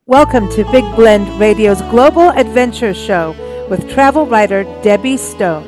Welcome to Big Blend Radio's Global Adventure Show with travel writer Debbie Stone.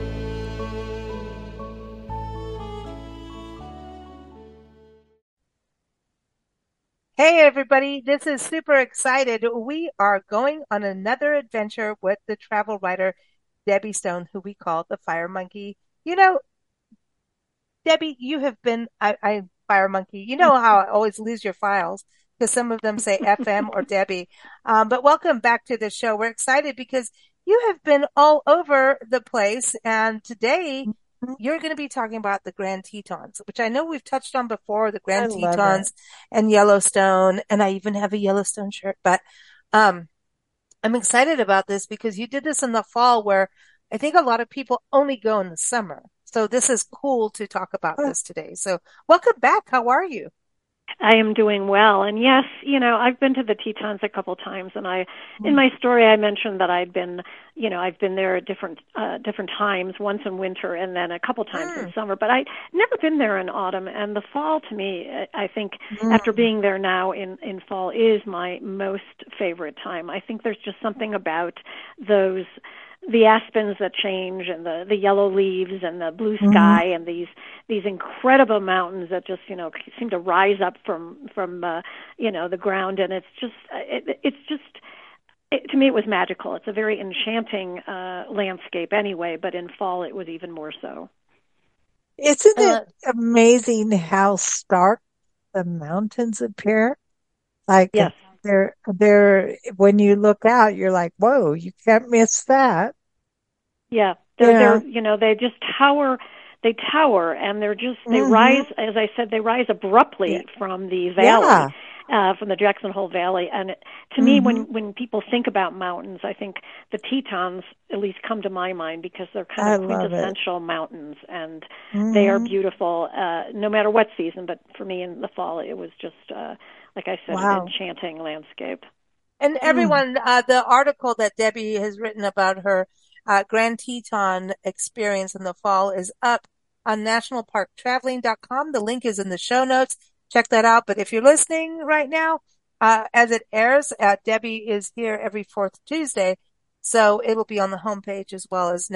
Hey everybody, this is super excited. We are going on another adventure with the travel writer Debbie Stone, who we call the Fire Monkey. You know, Debbie, you have been, I Fire Monkey. You know how I always lose your files because some of them say FM or Debbie. But welcome back to the show. We're excited because you have been all over the place. And today you're going to be talking about the Grand Tetons, which I know we've touched on before, the Grand Tetons and Yellowstone. And I even have a Yellowstone shirt, but, I'm excited about this because you did this in the fall where I think a lot of people only go in the summer. So this is cool to talk about this today. So welcome back. How are you? I am doing well. And yes, I've been to the Tetons a couple times, and in my story, I mentioned that I've been there at different times, once in winter and then a couple times in summer, but I never been there in autumn. And the fall, to me, I think after being there now in fall is my most favorite time. I think there's just something about the aspens that change and the yellow leaves and the blue sky and these incredible mountains that just seem to rise up from the ground, and to me it was magical. It's a very enchanting landscape anyway, but in fall it was even more so. Isn't it amazing how stark the mountains appear? Like yes. They're when you look out, you're like, whoa, you can't miss that. Yeah. They're they just tower. They tower, and they rise, as I said, they rise abruptly from the valley, from the Jackson Hole Valley. And to me, when people think about mountains, I think the Tetons at least come to my mind because they're kind of quintessential mountains, and they are beautiful, no matter what season. But for me, in the fall, it was just, like I said, an enchanting landscape. And everyone, the article that Debbie has written about her Grand Teton experience in the fall is up on nationalparktraveling.com. The link is in the show notes. Check that out. But if you're listening right now, as it airs, Debbie is here every fourth Tuesday. So it'll be on the homepage as well as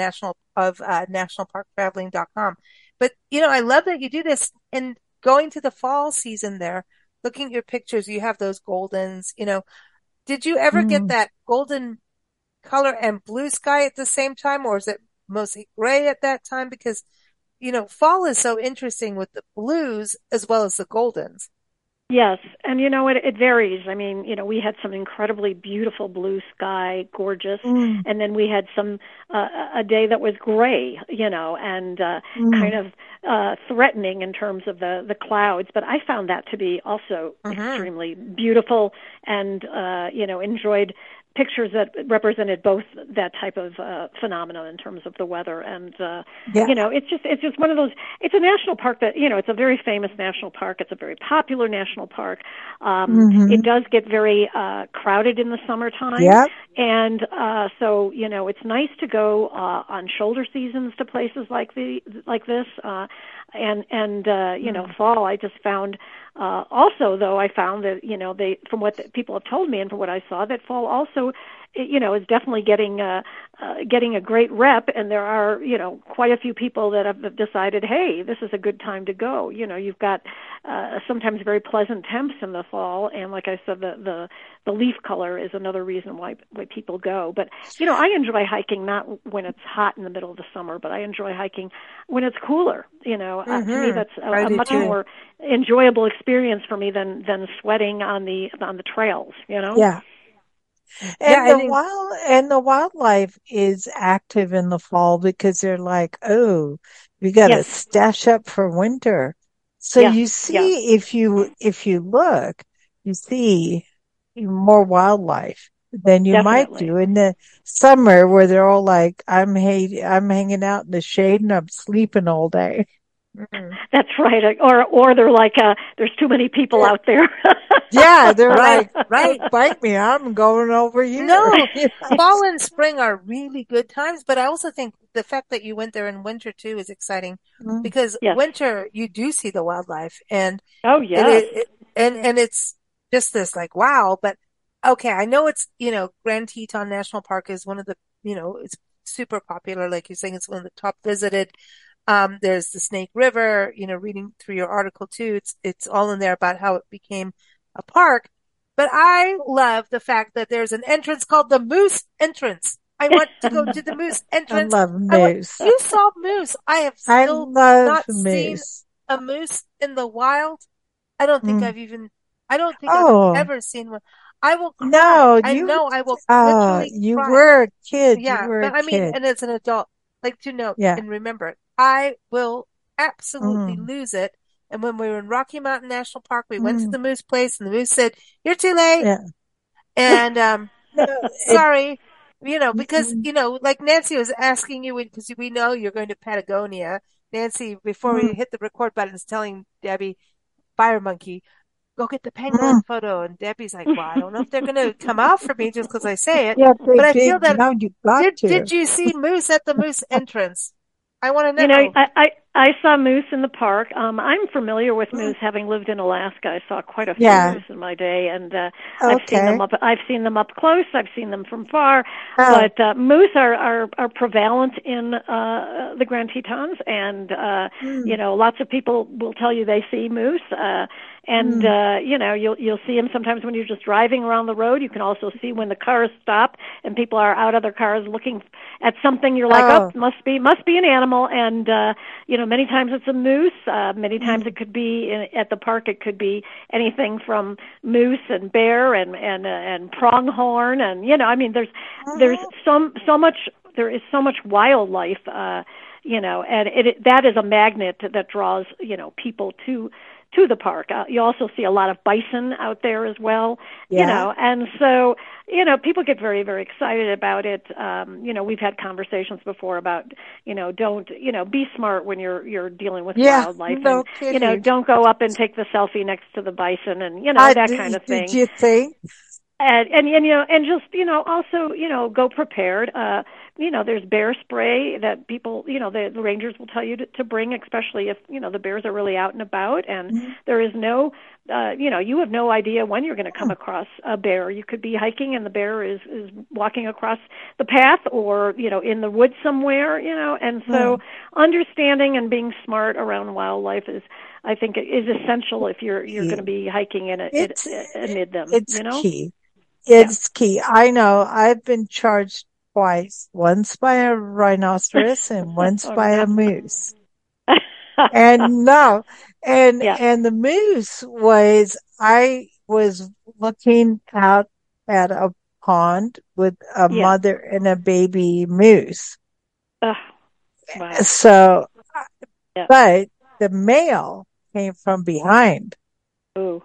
nationalparktraveling.com. But, I love that you do this, and going to the fall season there, looking at your pictures, you have those goldens, did you ever get that golden color and blue sky at the same time, or is it mostly gray at that time? Because, fall is so interesting with the blues as well as the goldens. Yes, and it varies. I mean, we had some incredibly beautiful blue sky, gorgeous, and then we had some a day that was gray, and kind of threatening in terms of the clouds. But I found that to be also extremely beautiful, and enjoyed pictures that represented both that type of phenomenon in terms of the weather. And, it's just one of those, it's a national park that, it's a very famous national park. It's a very popular national park. It does get very crowded in the summertime. Yep. And so, it's nice to go on shoulder seasons to places like this. Fall, I just found, also, though, I found that, from what people have told me and from what I saw, that fall also, is definitely getting a great rep, and there are, quite a few people that have decided, hey, this is a good time to go. You've got sometimes very pleasant temps in the fall, and like I said, the leaf color is another reason why people go. But, I enjoy hiking not when it's hot in the middle of the summer, but I enjoy hiking when it's cooler. To me, that's a much more enjoyable experience for me than sweating on the trails. Yeah. And the wildlife is active in the fall because they're like, oh, we got to stash up for winter. So you see, if you look, you see more wildlife than you might do in the summer, where they're all like, I'm hanging out in the shade and I'm sleeping all day. That's right. Or they're like, there's too many people out there. Yeah, they're like, bite me, I'm going over here. No, fall and spring are really good times, but I also think the fact that you went there in winter too is exciting because winter you do see the wildlife, and and it's just this like wow. But okay, I know it's, Grand Teton National Park is one of the, it's super popular. Like you're saying, it's one of the top visited. There's the Snake River, reading through your article too. It's all in there about how it became a park. But I love the fact that there's an entrance called the Moose Entrance. I want to go to the Moose I Entrance. love moose. You saw moose. I have I still love not seen moose. a moose in the wild. I don't think Mm. I've even, I don't think I've Oh, ever seen one. I will cry. no, I know I will literally you cry. were a kid. You Yeah, were a but I mean, kid. and as an adult, like to note Yeah. and remember, I will absolutely Mm. lose it. And when we were in Rocky Mountain National Park, we went to Mm. the moose place and the moose said, "You're too late." Yeah. And, No, it, sorry, because, mm, like Nancy was asking you, because we know you're going to Patagonia. Nancy, before we mm, hit the record button, is telling Debbie, Fire Monkey, go get the mm. pangolin photo. And Debbie's like, well, I don't know if they're going to come out for me just because I say it. Yeah, they But I feel did. that, No, you got did to. you see moose at the moose entrance? I want to You know, know. I saw moose in the park. I'm familiar with Mm. moose, having lived in Alaska. I saw quite a few Yeah. moose in my day, and Okay. I've seen them up close. I've seen them from far. Oh. But moose are prevalent in the Grand Tetons, and Mm, lots of people will tell you they see moose. And mm. you'll see them sometimes when you're just driving around the road. You can also see when the cars stop and people are out of their cars looking at something. You're like, oh, Oh. must be an animal. And many times it's a moose. Many times Mm. it could be at the park. It could be anything from moose and bear and pronghorn. And I mean, there's Mhm. so much. There is so much wildlife. And that is a magnet that draws people to the park. You also see a lot of bison out there as well, Yeah. and so, people get very, very excited about it. We've had conversations before about, don't, be smart when you're dealing with Yeah. wildlife, and, No kidding. don't go up and take the selfie next to the bison and, that kind of Did thing. you think? And just also go prepared. There's bear spray that people, the rangers will tell you to bring, especially if the bears are really out and about. And Mm. there is you have no idea when you're going to come across a bear. You could be hiking and the bear is walking across the path, or in the woods somewhere. And so Mm. understanding and being smart around wildlife I think, is essential if you're going to Key. be hiking It's amid them. it's key. Yeah. It's key. I know. I've been charged twice, once by a rhinoceros and once Oh by a no. moose. And no, Yeah. and the moose was, I was looking out at a pond with a Yeah. mother and a baby moose. Ugh, wow. So, Yeah. but the male came from behind. Ooh.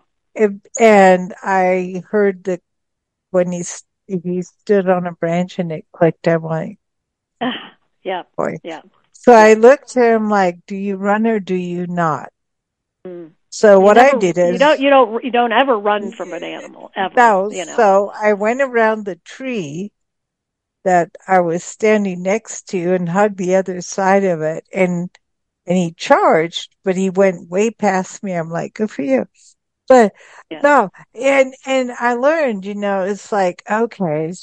And I heard when he stood on a branch and it clicked, I'm like, Ugh, yeah. boy. Yeah. So I Yeah. looked at him like, do you run or do you not? Mm. So what I did is, You don't ever run from an animal ever. no, so I went around the tree that I was standing next to and hugged the other side of it, and he charged, but he went way past me. I'm like, good for you. But Yeah. no, and I learned, it's like, okay,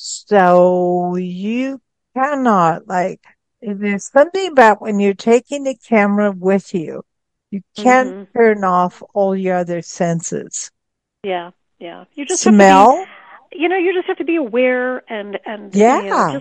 so you cannot, like, there's something about when you're taking the camera with you, you can't Mhm. turn off all your other senses. Yeah. Yeah. You just have to be Smell? you just have to be aware and Yeah, just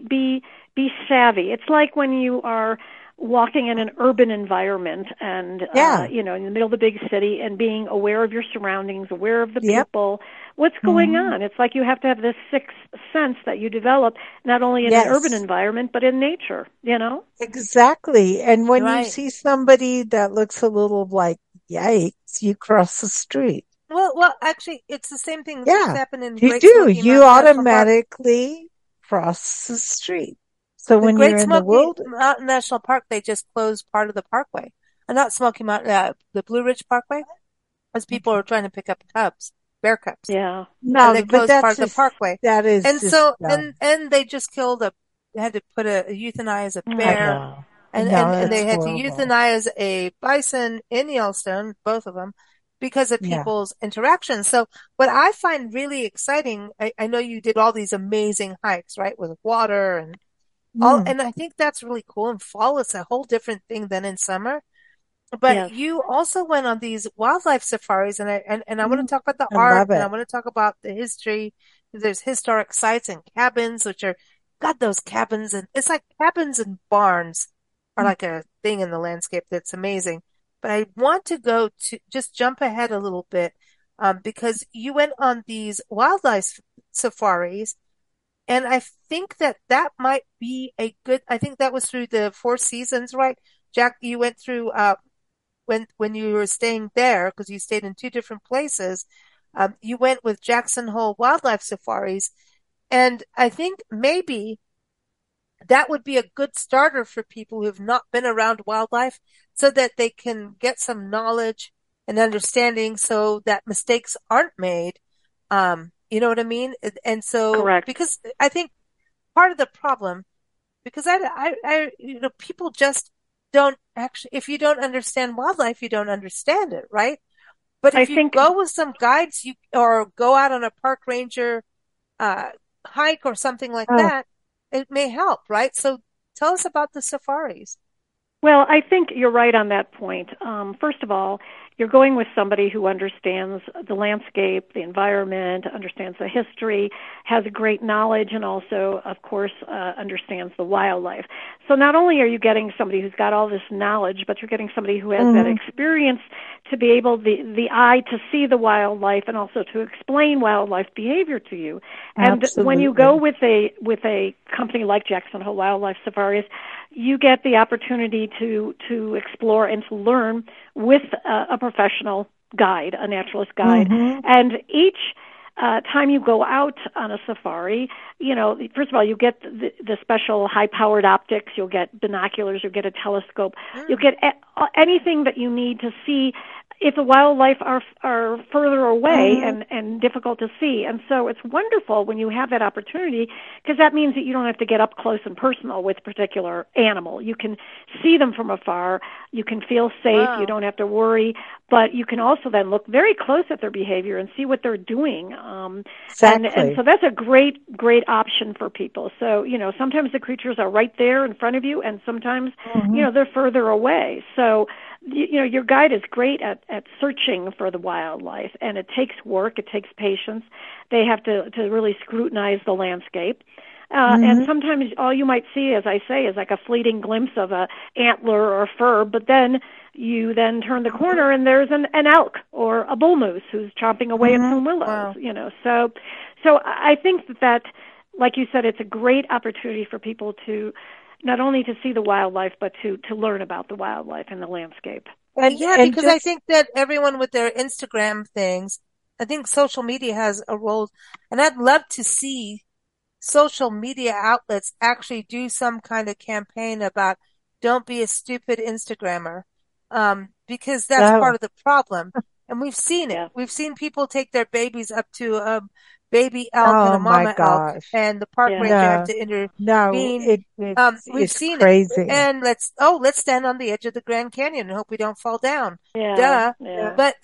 be savvy. It's like when you are walking in an urban environment and yeah, in the middle of the big city, and being aware of your surroundings, aware of the yep. people, what's going Hmm. on. It's like you have to have this sixth sense that you develop not only in an urban Yes, environment but in nature. exactly. And when you Right. see somebody that looks a little like, yikes, you cross the street. Well, actually, it's the same thing that's Yeah, happened in you Great do. Smoky You Mountain National Park. automatically cross the street. So The when you're Great in the Smoky world, Mountain National Park, they just closed part of the parkway. Not Smoky Mountain, the Blue Ridge Parkway, as people were trying to pick up bear cubs, Yeah. and no, they but closed part of the parkway. that is And just so, dumb. and they just they had to euthanize a I bear, know. and No, and they it's had to horrible. euthanize a bison in Yellowstone, both of them, because of Yeah. people's interactions. So what I find really exciting, I know you did all these amazing hikes, right? With water and all, Mm. and I think that's really cool. And fall is a whole different thing than in summer. But Yes. you also went on these wildlife safaris, and I want to Mm. talk about the I art, love and I it. want to talk about the history. There's historic sites and cabins, which are, God, those cabins, and it's like cabins and barns are Mm. like a thing in the landscape that's amazing. But I want to go to just jump ahead a little bit, because you went on these wildlife safaris, and I think that that might be a good. I think that was through the Four Seasons, right? Jack, you went through when you were staying there, because you stayed in two different places, you went with Jackson Hole Wildlife Safaris, and I think maybe that would be a good starter for people who have not been around wildlife, so that they can get some knowledge and understanding, so that mistakes aren't made. You know what I mean? And so, Correct. because I think part of the problem, because people just don't actually, if you don't understand wildlife, you don't understand it, right? But I if you think go with some guides, or go out on a park ranger, uh, hike or something like Oh, that, it may help, right? So tell us about the safaris. Well, I think you're right on that point. First of all, you're going with somebody who understands the landscape, the environment, understands the history, has a great knowledge, and also, of course, understands the wildlife. So not only are you getting somebody who's got all this knowledge, but you're getting somebody who has that mm, experience to be able the eye to see the wildlife and also to explain wildlife behavior to you. And when you go absolutely. with a company like Jackson Hole Wildlife Safaris, you get the opportunity to explore and to learn with a professional guide, a naturalist guide, Hmm. and each time you go out on a safari, you know, first of all, you get the special high-powered optics. You'll get binoculars. You'll get a telescope. You'll Mm. get anything that you need to see if the wildlife are further away Hmm. and difficult to see. And so it's wonderful when you have that opportunity, because that means that you don't have to get up close and personal with a particular animal. You can see them from afar. You can feel safe. You Wow. don't have to worry. But you can also then look very close at their behavior and see what they're doing. And Exactly. so that's a great option for people. So, you know, sometimes the creatures are right there in front of you, and sometimes, you Hmm. know, they're further away. So, you know, your guide is great at searching for the wildlife, and it takes work, it takes patience. They have to really scrutinize the landscape. And Hmm. sometimes all you might see, as I say, is like a fleeting glimpse of a antler or a fur, but then you then turn the Hmm. corner and there's an elk or a bull moose who's chomping away at Hmm. some willows, Wow. you know. So I think that, like you said, it's a great opportunity for people to not only to see the wildlife, but to learn about the wildlife and the landscape. Yeah, And because I just, think that everyone with their Instagram things, I think social media has a role, and I'd love to see social media outlets actually do some kind of campaign about don't be a stupid Instagrammer. Because that's part oh, of the problem. And we've seen it. Yeah. We've seen people take their babies up to a baby elk and oh a my mama elk, gosh. and the park Yeah. ranger have No, to no, intervene. We've it's seen it. crazy. And let's stand on the edge of the Grand Canyon and hope we don't fall down. Yeah. Duh. Yeah. But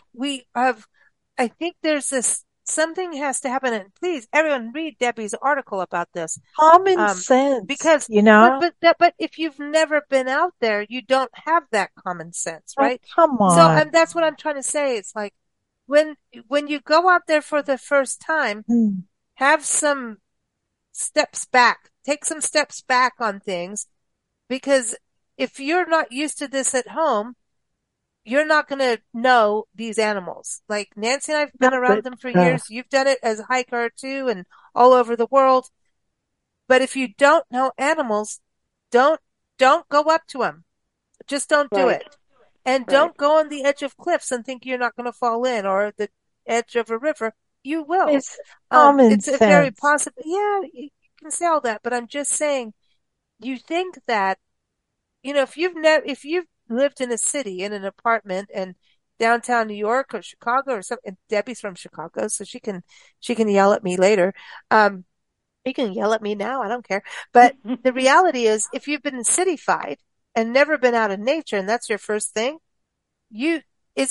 I think there's something has to happen. And please, everyone read Debbie's article about this. Common Um, sense, because, you know? but if you've never been out there, you don't have that common sense, Oh, right? come So, on. that's what I'm trying to say. It's like when, when you go out there for the first time, Hmm. have some steps back, take some steps back on things, because if you're not used to this at home, you're not going to know these animals. Like Nancy and I've No, been around but, them for years. You've done it as a hiker too, and all over the world. But if you don't know animals, don't don't go up to them. Just don't do Right. it. And Right. don't go on the edge of cliffs and think you're not going to fall in, or the edge of a river. You will. it's common It's a very sense. possible. Yeah, you can say all that, but I'm just saying. You think that, if you've lived in a city in an apartment in downtown New York or Chicago or something. Debbie's from Chicago, so she can yell at me later. Um, you can yell at me now. I don't care. But the reality is, if you've been cityfied and never been out in nature, and that's your first thing, you isn't.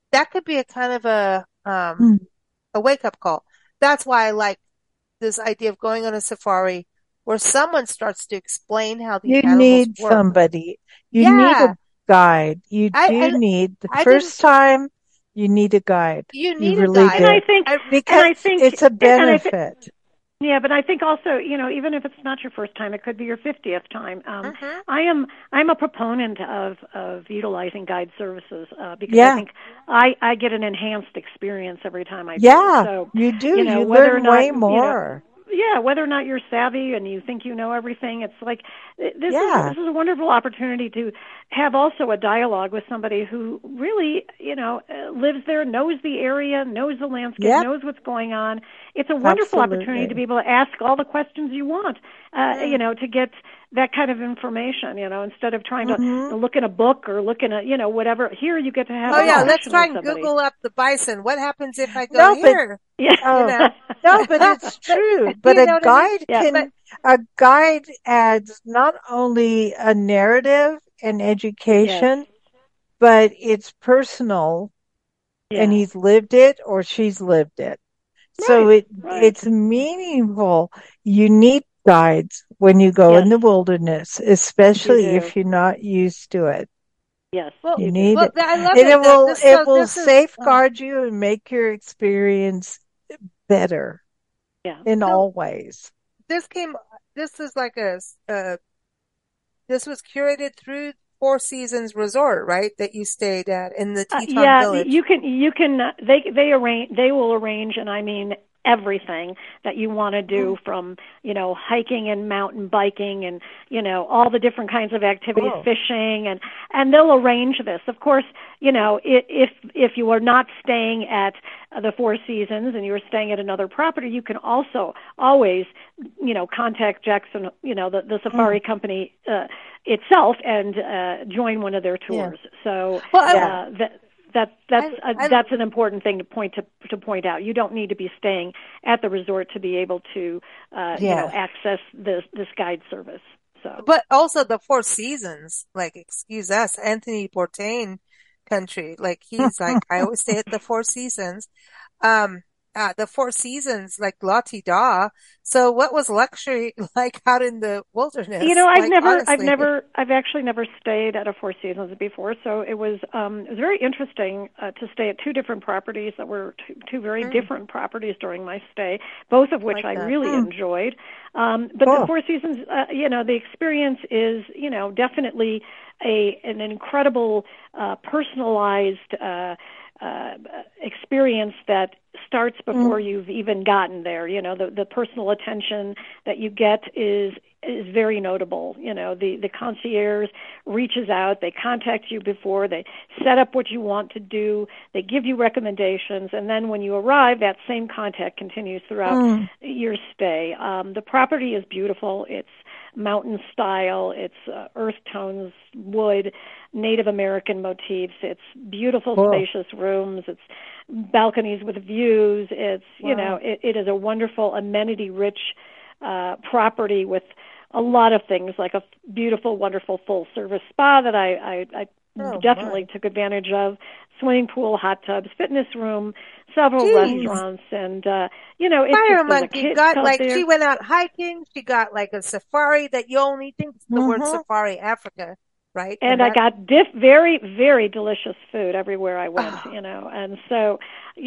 that could be a kind of Mm. a wake up call. That's why I like this idea of going on a safari where someone starts to explain how the You animals need work. somebody. You need a Yeah, guide. You I do and need the I didn't. first time you need a guide. You You need a really And guide. I do. think, I and Because I think, it's a and I think, benefit. yeah, but I think also, even if it's not your first time, it could be your 50th time. mhm. I'm a proponent of utilizing guide services because I Yeah. think I get an enhanced experience every time I do. Yeah, So, you do. You whether or learn not way more. yeah, whether or not you're savvy and you think you know everything, it's like Yeah. this is a wonderful opportunity to have also a dialogue with somebody who really lives there, knows the area, knows the landscape, Yep. knows what's going on. It's a wonderful opportunity to Absolutely. be able to ask all the questions you want, Mm. to get that kind of information, instead of trying to Hmm. look in a book or look in a, whatever. Here you get to have Oh a yeah, Yeah. let's discussion try with and somebody. Google up the bison. What happens if I go No, but here? Yeah. You oh, know, no, but it's but true. But you know what I mean. But a guide adds not only a narrative and Yes. education, but it's personal and Yeah. he's lived it or she's lived it. So Right. Right. it's meaningful. You need guides when you go in Yes, the wilderness, you especially do. if you're not used to it. Yes, well, You you do. need it. I love And it. it will This is safeguard you and make your experience better Yeah. in so all ways. this came. This is like this was curated through Four Seasons Resort, right? That you stayed at in the Teton Yeah, Village. you can they will arrange, and I mean everything that you want to Mm. do, from hiking and mountain biking and all the different kinds of activities, Cool. fishing, and they'll arrange this. Of course, if you are not staying at the Four Seasons and you're staying at another property, you can also always contact Jackson, the Mm, safari company itself, and join one of their yeah. tours. So Well, Yeah. I that's an important thing to point out. You don't need to be staying at the resort to be able to Yeah. access this guide service. So but also the Four Seasons, like, excuse us, Anthony Bourdain country. Like, he's like, I always stay at the Four Seasons. Um, the Four Seasons, like Lottie Da. So what was luxury like out in the wilderness? Like, honestly. I've actually never stayed at a Four Seasons before. So it was very interesting to stay at two different properties that were two very Mm, different properties during my stay, both of which like I that. really Mm, enjoyed. But the cool. Four Seasons, the experience is, definitely an incredible personalized uh, experience that starts before Mm, you've even gotten there. The personal attention that you get is very notable. The concierge reaches out, they contact you before, they set up what you want to do, they give you recommendations, and then when you arrive, that same contact continues throughout mm, your stay. The property is beautiful. It's mountain style. It's earth tones, wood, Native American motifs. It's beautiful, cool. spacious rooms. It's balconies with views. It's Wow. it is a wonderful, amenity-rich property with a lot of things, like a beautiful, wonderful full-service spa that I Oh definitely my. took advantage of. Swimming pool, hot tubs, fitness room, several Jeez. restaurants, and it's just Fire there's a monkey kids got club like she there. went out hiking. She got like a safari that you only think the word Hmm. safari Africa, right? And And I that, got very, very delicious food everywhere I went, oh, and so,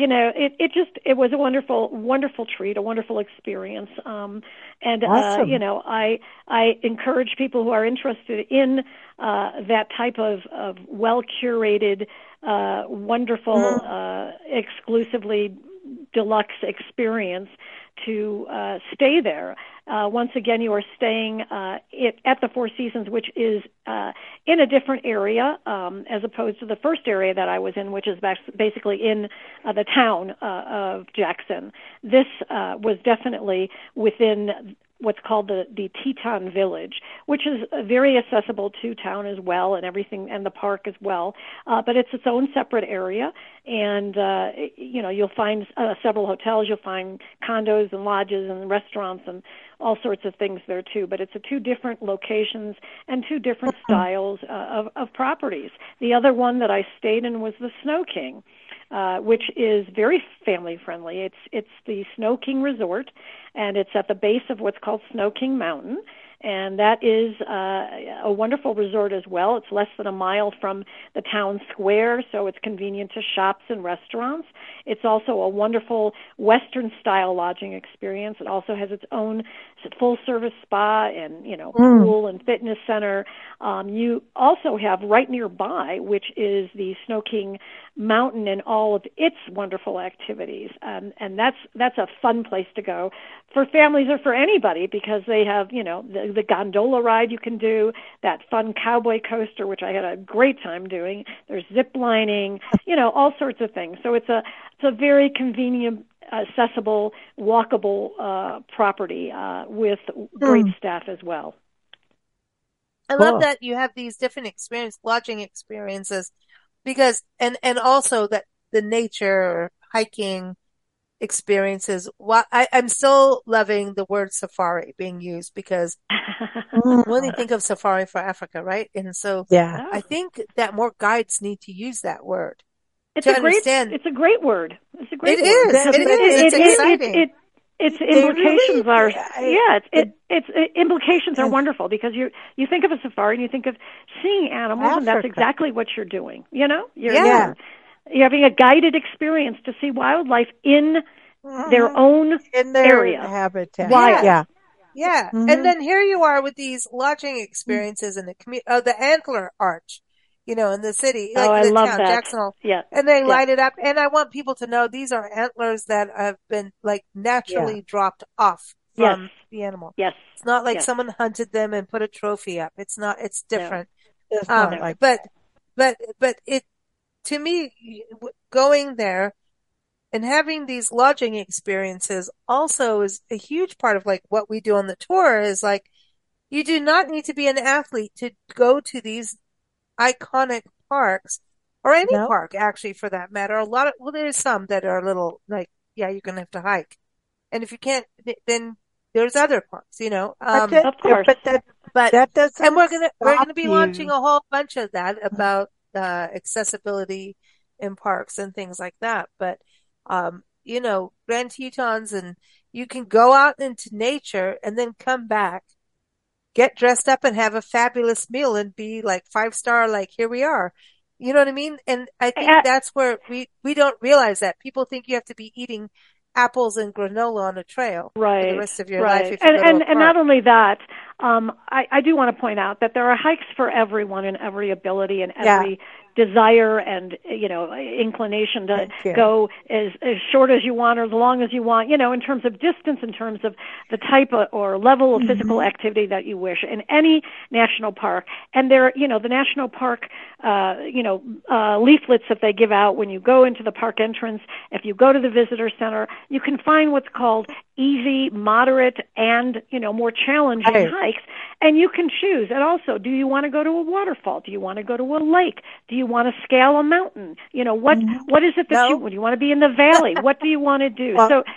it was a wonderful, wonderful treat, a wonderful experience. And Awesome. I encourage people who are interested in that type of well curated, wonderful, Mm, exclusively deluxe experience to stay there. Once again, you are staying at the Four Seasons, which is in a different area as opposed to the first area that I was in, which is basically in the town of Jackson. This was definitely within what's called the Teton Village, which is very accessible to town as well, and everything, and the park as well. But it's its own separate area, and you'll find several hotels, you'll find condos and lodges and restaurants and all sorts of things there too. But it's two different locations and two different mm, styles of properties. The other one that I stayed in was the Snow King. which is very family friendly. It's the Snow King Resort, and it's at the base of what's called Snow King Mountain. And that is a wonderful resort as well. It's less than a mile from the town square, so it's convenient to shops and restaurants. It's also a wonderful Western-style lodging experience. It also has its own full-service spa and, pool and fitness center. You also have right nearby, which is the Snow King Mountain and all of its wonderful activities. And that's a fun place to go for families or for anybody, because they have, the gondola ride you can do, that fun cowboy coaster, which I had a great time doing. There's zip lining, all sorts of things. So it's a very convenient, accessible, walkable property with great staff as well. I love that you have these different lodging experiences, because, and also that the nature hiking experiences. I'm still loving the word safari being used, because when you think of safari for Africa, right? And so I think that more guides need to use that word. It's a great word. It's a great word. It is. It's exciting. Its implications are its implications are wonderful, because you think of a safari and you think of seeing animals, and that's exactly what you're doing. You're having a guided experience to see wildlife in their own area, habitat. Yeah. And then here you are with these lodging experiences in the Antler Arch, in the city, I love town, that. Jacksonville. Yeah. And they light it up. And I want people to know these are antlers that have been naturally dropped off from the animal. Yes. It's not like someone hunted them and put a trophy up. It's not, it's different. No. It's not like but it, to me, going there and having these lodging experiences also is a huge part of what we do on the tour. Is you do not need to be an athlete to go to these iconic parks, or any park actually, for that matter. There's some that are a little you're gonna have to hike, and if you can't, then there's other parks, of course. But that doesn't. And we're gonna be launching a whole bunch of that about accessibility in parks and things like that. But Grand Tetons, and you can go out into nature and then come back, get dressed up, and have a fabulous meal and be 5-star, here we are. You know what I mean? And I think that's where we don't realize that. People think you have to be eating apples and granola on a trail for the rest of your life. If you go to a park. And not only that, I do want to point out that there are hikes for everyone and every ability and every desire and inclination to go as short as you want or as long as you want, in terms of distance, in terms of the type or level of physical activity that you wish in any national park. And there, the national park, leaflets that they give out when you go into the park entrance. If you go to the visitor center, you can find what's called easy, moderate, and more challenging hikes, and you can choose. And also, do you want to go to a waterfall? Do you want to go to a lake? Do you want to scale a mountain? What is it that do you want to be in the valley? What do you want to do?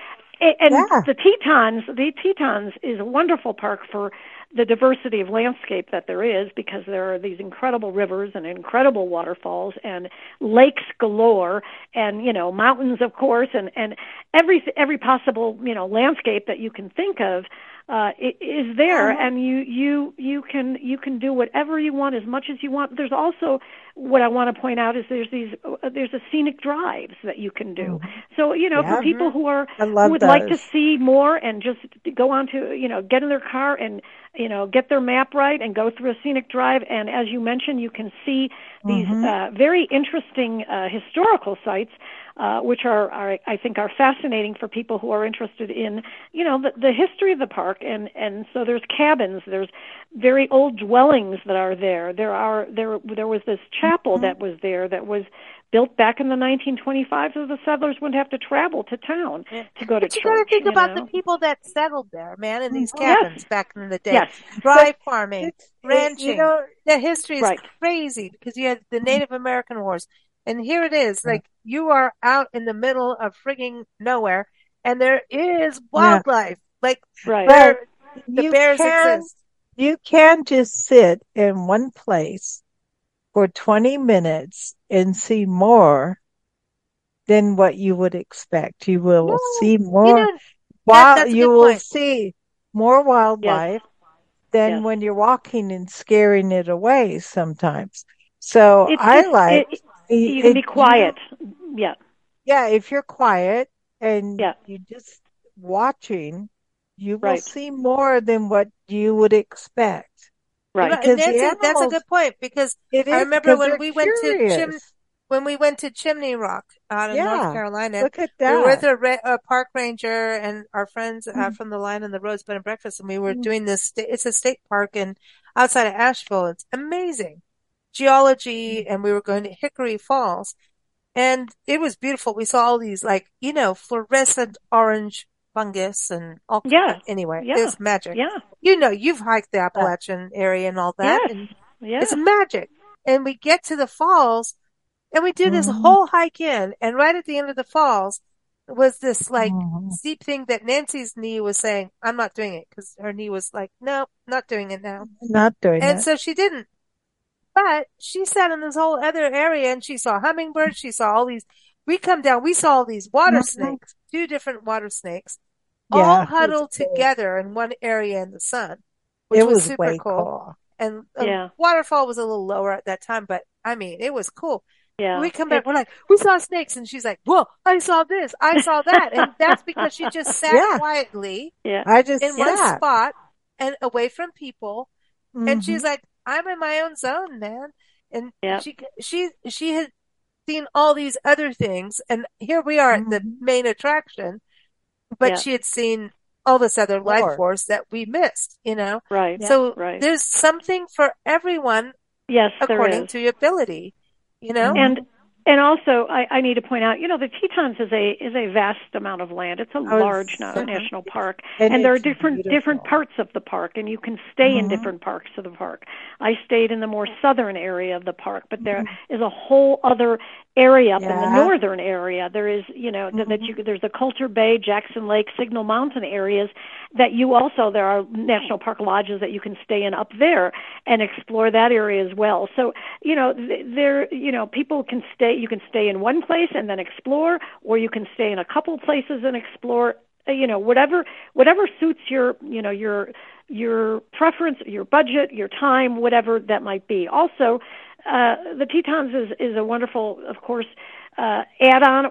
The Tetons is a wonderful park for the diversity of landscape that there is, because there are these incredible rivers and incredible waterfalls and lakes galore, and mountains, of course, and every possible landscape that you can think of is there, and you can do whatever you want, as much as you want. There's also, what I want to point out is there's a scenic drives that you can do. So for people who would like to see more and just go on to get in their car and get their map right and go through a scenic drive. And as you mentioned, you can see these very interesting historical sites, which are I think are fascinating for people who are interested in the history of the park. And so there's cabins, there's very old dwellings that are there. There was this chapel that was there that was built back in the 1925s, so the settlers wouldn't have to travel to town to go to church. You got to think about the people that settled there, man, in these cabins back in the day. Dry farming, ranching. The history is crazy, because you had the Native American Wars. And here it is, you are out in the middle of frigging nowhere, and there is wildlife. The bears exist. You can just sit in one place for 20 minutes and see more than what you would expect. You will No, see you more know, wild, that's a you good will point. see more Yes. wildlife than Yes. when you're walking and scaring it away sometimes. So It's I just like you can it, be quiet. Yeah. yeah, if you're quiet and Yeah. you just watching, you will Right. see more than what you would expect Right. Right, and because the Nancy, that's a animals, good point because it I is remember because they're curious. When we went to Chimney Rock out in North Yeah, Carolina, look at we were with that. a park ranger and our friends Mm, from the Line and the Rose Bed and Breakfast, and we were mm, doing this. It's a state park in outside of Asheville. It's amazing geology, mm. and we were going to Hickory Falls, and it was beautiful. We saw all these like fluorescent orange fungus and all. Yeah. Anyway, Yeah. it's magic. Yeah. You've hiked the Yeah. Appalachian area and all that, Yes. and it's Yeah. magic. And we get to the falls and we do this Mhm, whole hike in. And right at the end of the falls was this like mhm. steep thing that Nancy's knee was saying, I'm not doing it because her knee was like, no, not doing it now. Not doing And it. so she didn't. But she sat in this whole other area and she saw hummingbirds. She saw all these. We come down, we saw all these water Mhm. snakes, two different water snakes, all Yeah, it was huddled cool. together in one area in the sun, which It was was super way cool. cool. And the Yeah. waterfall was a little lower at that time, but I mean, it was cool. Yeah. We come back, It's we're like, we saw snakes. And she's like, well, I saw this, I saw that. And that's because she just sat Yeah, quietly yeah. I just in Yeah. one sat. spot and away from people. And Hmm. she's like, I'm in my own zone, man. And Yeah. she had seen all these other things. And here we are at the Hmm. main attraction, but Yeah. she had seen all this other life More. force that we missed. Right. Yeah. So Right. there's something for everyone Yes, there according is. to your ability. And Hmm. and also I need to point out, the Tetons is a vast amount of land. It's a I large was, Hmm national park, and and there are it's different beautiful. parts of the park, and you can stay in Hmm. different parts of the park. I stayed in the more southern area of the park, but there Hmm. is a whole other area up in the Yeah. northern area. There is, Hmm. there's a Coulter Bay, Jackson Lake, Signal Mountain areas that there are national park lodges that you can stay in up there and explore that area as well. So, people can stay, you can stay in one place and then explore, or you can stay in a couple places and explore, whatever suits your preference, your budget, your time, whatever that might be. Also, the Tetons is a wonderful, of course, add-on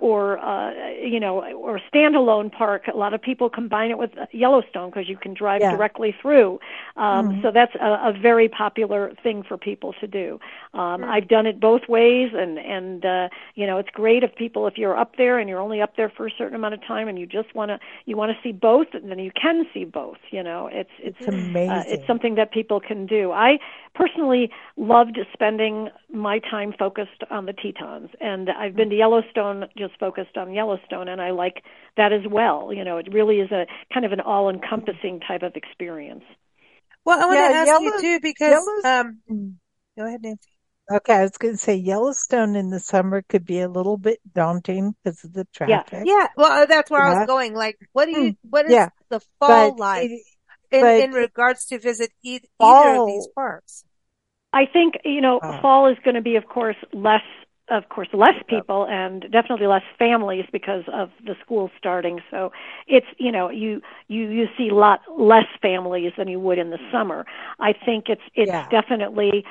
or standalone park. A lot of people combine it with Yellowstone because you can drive Yeah. directly through. Hmm. So that's a very popular thing for people to do. Mm. I've done it both ways, and it's great if you're up there and you're only up there for a certain amount of time, and you want to see both, and then you can see both. It's It's amazing. something that people can do. I personally loved spending my time focused on the Tetons, and I've been to Yellowstone just focused on Yellowstone, and I like that as well. It really is a kind of an all-encompassing type of experience. Well, I want to Yeah, ask you too because Yellow's, mm, go ahead, Nancy. okay, I was going to say Yellowstone in the summer could be a little bit daunting because of the Yes. traffic. Yeah, well, that's where I was Yeah. going. Like, Mm, what is yeah, the but fall like it, in but regards to visit either of these fall, parks? I think, uh, fall is going to be, less people and definitely less families because of the school starting. So it's, you see a lot less families than you would in the summer. I think it's yeah. definitely,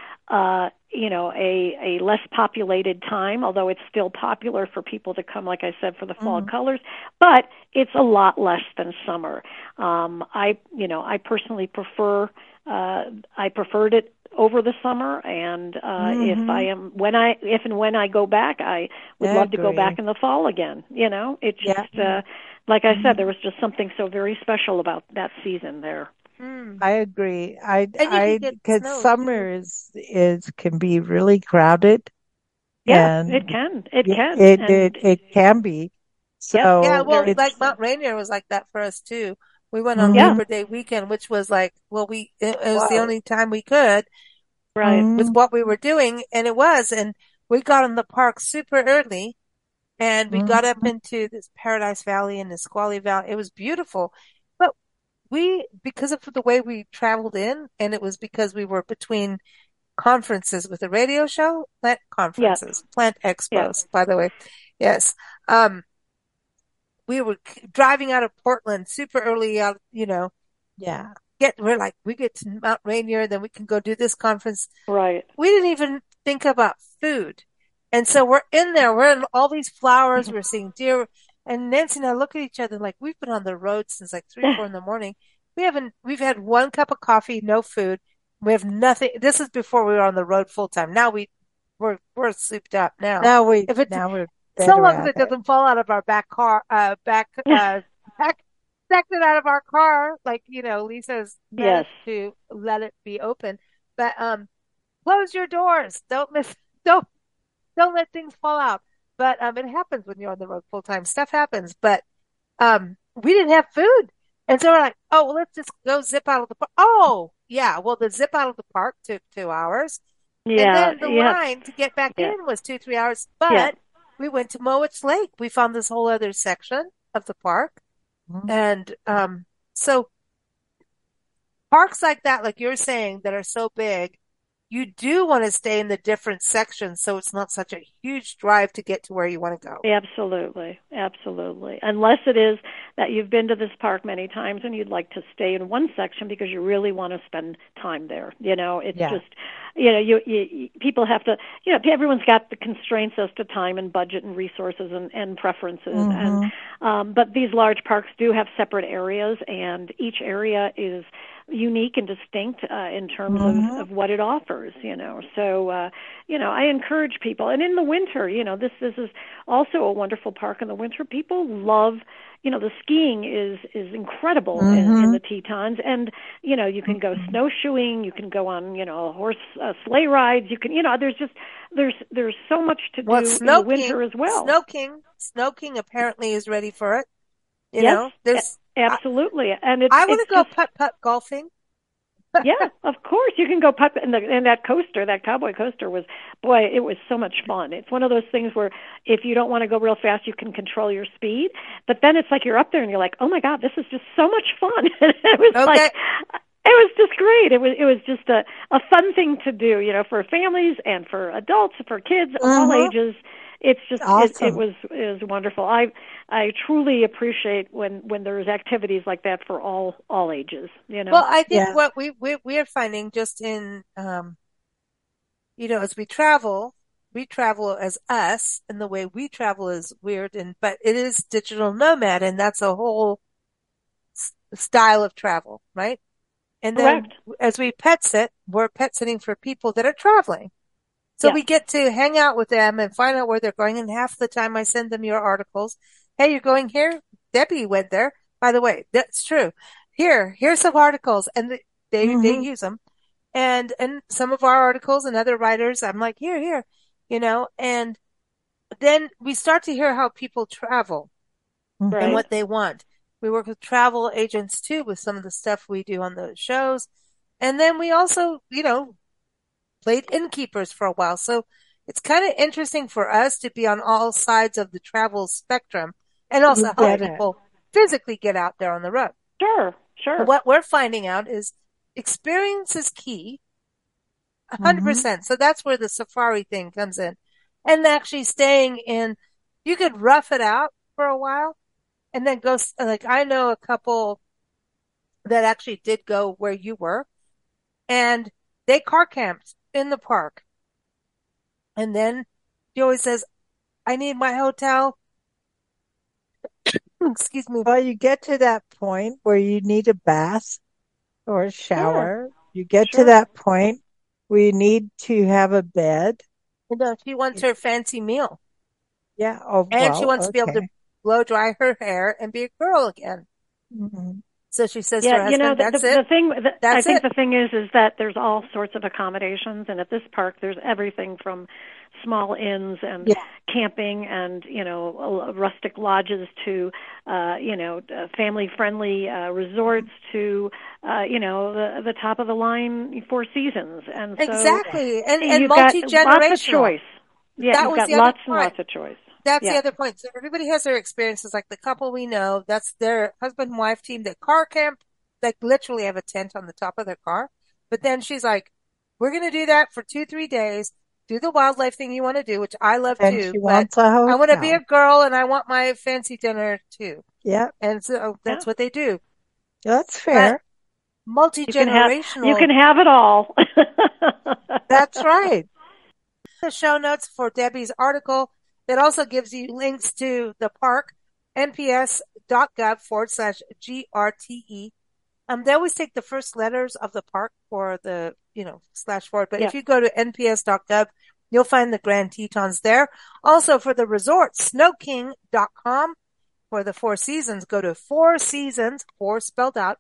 a less populated time, although it's still popular for people to come, like I said, for the fall Mm-hmm. colors, but it's a lot less than summer. I personally I preferred it over the summer, and Mm-hmm. if and when I go back, I I would love to go back agree. in the fall again. It Yeah. just like I said, Mhm. there was just something so very special about that season there. Mm. I agree. And you can get Because snow too. summer can be really crowded Yeah, and it yeah, can, and it can be. yep, Yeah, So well, very much like it's, so. Mount Rainier was like that for us too. We went on Yeah, mm-hmm. Labor Day weekend, which was like, well, it was the Whoa. only time we could right. with Mm-hmm. what we were doing, and we got in the park super early, and we got up Mm-hmm. into this Paradise Valley and Nisqually Valley. It was beautiful, but because of the way we traveled in, and it was because we were between conferences with the radio show, plant Yeah, conferences, plant yeah, expos, by the way. Yes. Um, we were driving out of Portland super early out, Yeah. we get to Mount Rainier, then we can go do this conference. Right. We didn't even think about food. And so we're in there, we're in all these flowers, we're seeing deer. And Nancy and I look at each other like we've been on the road since like 3, 4 in the morning. We've had one cup of coffee, no food. We have nothing. This is before we were on the road full time. Now we're souped up now. Now we're So better long as at it it. doesn't fall out of our back section out of our car, like, Lisa's Yes. managed to let it be open. But, close your doors. Don't, don't let things fall out. But, it happens when you're on the road full time. Stuff happens. But, we didn't have food. And so we're like, oh, well, let's just go zip out of the park. Oh, yeah. Well, the zip out of the park took 2 hours. And Yeah. then the Yes. line to get back Yeah. in was 2, 3 hours. Yeah. But we went to Mowich Lake. We found this whole other section of the park. Mhm. And so parks like that, like you're saying, that are so big, you do want to stay in the different sections so it's not such a huge drive to get to where you want to go. Absolutely. Absolutely. Unless it is that you've been to this park many times and you'd like to stay in one section because you really want to spend time there. It's Yeah. just, you people have to, everyone's got the constraints as to time and budget and resources and preferences. Mhm. But these large parks do have separate areas, and each area is unique and distinct in terms Mhm. of what it offers. So I encourage people, and in the winter, this is also a wonderful park in the winter. People love, the skiing is incredible in the Mhm. Tetons, and you can go snowshoeing, you can go on horse sleigh rides, you can there's so much to Well, do in the winter as well. Snow King apparently is ready for it. Yes, There's, absolutely, and I want it's to go just putt-putt golfing. yeah, of course you can go putt and that coaster, that cowboy coaster was, boy, it was so much fun. It's one of those things where if you don't want to go real fast, you can control your speed, but then it's like you're up there and you're like, oh my God, this is just so much fun. It was Okay. it was just great. It was just a fun thing to do, for families and for adults, for kids of all Mhm. ages. It's just Awesome. it was wonderful. I truly appreciate when there's activities like that for all ages. Well, I think Yeah. what we are finding just in, as we travel as us, and the way we travel is weird, but it is digital nomad, and that's a whole style of travel, right? And then Correct. as we pet sit, we're pet sitting for people that are traveling. So Yes. we get to hang out with them and find out where they're going. And half the time I send them your articles. Hey, you're going here? Debbie went there. By the way, that's true. Here's some articles, and they Mhm. use them. And some of our articles and other writers, I'm like, here, and then we start to hear how people travel and Mhm. Right. what they want. We work with travel agents too with some of the stuff we do on the shows. And then we also, played innkeepers for a while. So it's kind of interesting for us to be on all sides of the travel spectrum and You also help get it. people physically get out there on the road. Sure. And Sure. what we're finding out is experience is key, Mhm. 100%. So that's where the safari thing comes in. And actually staying in, you could rough it out for a while and then go, like I know a couple that actually did go where you were and they car camped in the park. And then she always says, I need my hotel. Excuse me. Well, you get to that point where you need a bath or a Sure. shower. You get to Sure. that point where you need to have a bed. She wants her fancy meal Yeah. Oh, and she well, wants to be able to okay. blow dry her hair and be a girl again. Mhm. So she says to Yeah, her husband, that's it. the thing, I That's think it. the thing is that there's all sorts of accommodations, and at this park there's everything from small inns and Yeah. camping and rustic lodges to family friendly resorts to the top of the line Four Seasons, and so Yeah. Exactly. And you've got lots of multi-generational. choice. Yeah, That you've was got the other lots and point. lots of choice. That's the Yeah. other point. So everybody has their experiences. Like the couple we know, that's their husband and wife team that car camp, like literally have a tent on the top of their car. But then she's like, we're going to do that for 2, 3 days, do the wildlife thing you want to do, which I love and too. She wants a hotel. I want to be a girl and I want my fancy dinner too. Yeah. And so that's what they do. That's fair. Multi-generational. You can have it all. That's right. The show notes for Debbie's article that also gives you links to the park, nps.gov/GRTE. They always take the first letters of the park for the, /forward. But if you go to nps.gov, you'll find the Grand Tetons there. Also for the resort, snowking.com. For the Four Seasons, go to Four Seasons, spelled out,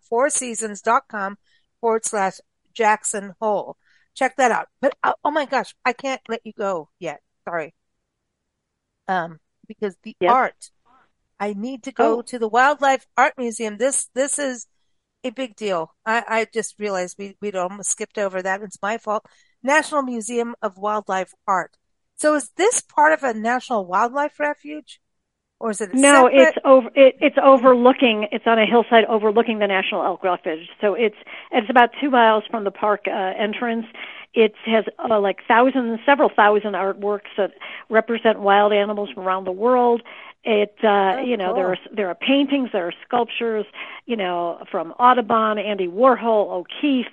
fourseasons.com/Jackson Hole. Check that out. But, oh my gosh, I can't let you go yet. Sorry. Because the art, I need to go to the Wildlife Art Museum. This is a big deal. I just realized we'd almost skipped over that. It's my fault. National Museum of Wildlife Art. So is this part of a national wildlife refuge? Or is it no, separate? It's overlooking. It's on a hillside overlooking the National Elk Refuge. So it's about 2 miles from the park entrance. It has several thousand artworks that represent wild animals from around the world. It cool. there are paintings, there are sculptures, from Audubon, Andy Warhol, O'Keeffe,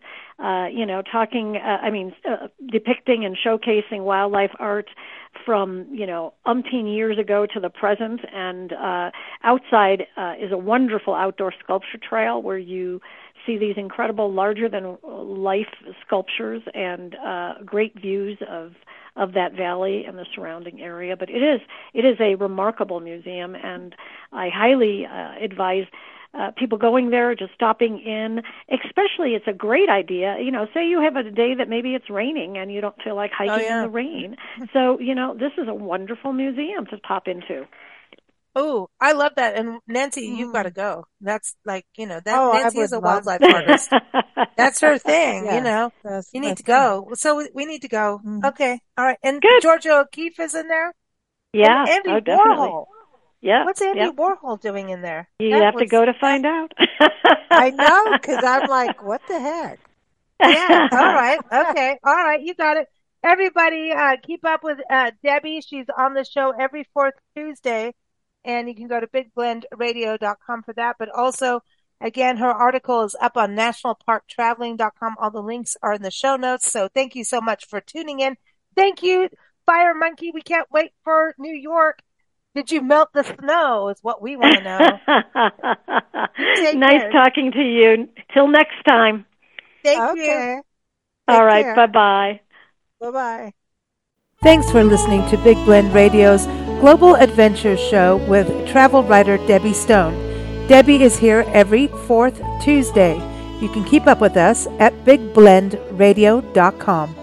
depicting and showcasing wildlife art from, umpteen years ago to the present. And outside is a wonderful outdoor sculpture trail where you see these incredible larger-than-life sculptures and great views of that valley and the surrounding area. But it is a remarkable museum, and I highly advise people going there, just stopping in. Especially, it's a great idea. Say you have a day that maybe it's raining and you don't feel like hiking in the rain. So, this is a wonderful museum to pop into. Oh, I love that. And Nancy, you've got to go. That's Nancy is a wildlife artist. That's her thing, You need to go. So we need to go. Okay. All right. And good. Georgia O'Keeffe is in there? Yeah. And Andy Warhol. Yeah. What's Andy Warhol doing in there? You have to go to find out. I know, because I'm like, what the heck? Yeah. All right. Okay. All right. You got it. Everybody, keep up with Debbie. She's on the show every fourth Tuesday. And you can go to bigblendradio.com for that. But also, again, her article is up on nationalparktraveling.com. All the links are in the show notes. So thank you so much for tuning in. Thank you, Fire Monkey. We can't wait for New York. Did you melt the snow is what we want to know. Nice talking to you. Till next time. Thank you. All right. Care. Bye-bye. Bye-bye. Thanks for listening to Big Blend Radio's Global Adventure Show with travel writer Debbie Stone. Debbie is here every fourth Tuesday. You can keep up with us at bigblendradio.com.